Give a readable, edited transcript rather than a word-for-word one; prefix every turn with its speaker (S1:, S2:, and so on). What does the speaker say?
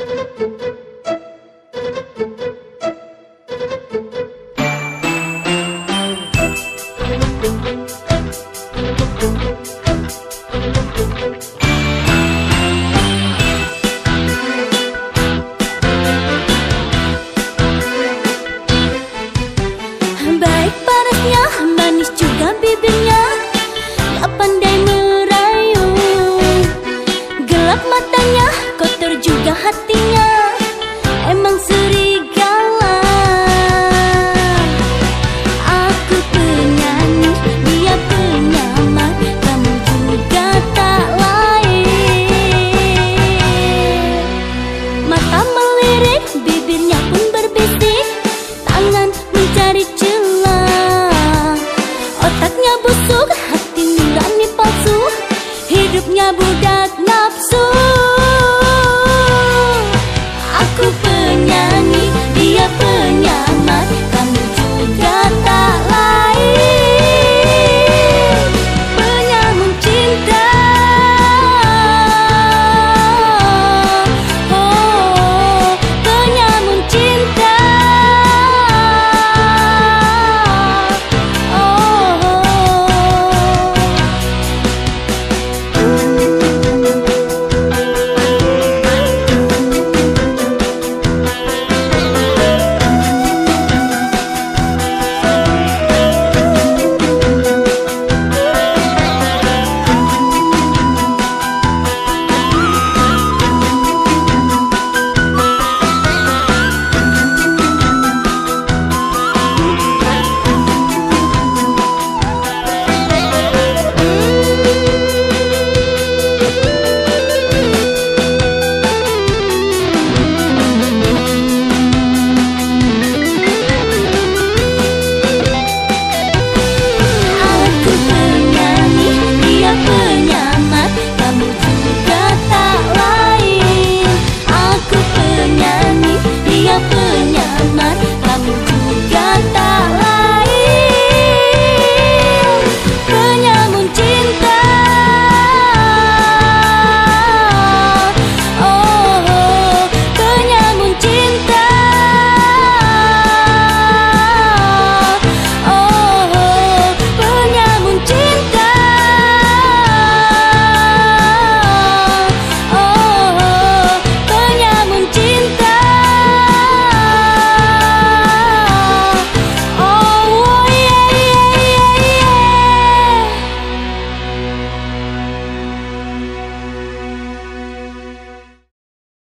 S1: Baik parasnya, manis juga bibirnya, gak pandai merayu. Gelap matanya, kotor juga hatinya, emang serigala. Aku penyanyi, dia penyamar, kamu juga tak lain. Mata melirik, bibirnya pun berbisik, tangan mencari celah. Otaknya busuk, hati nurani palsu, hidupnya budak nafsu.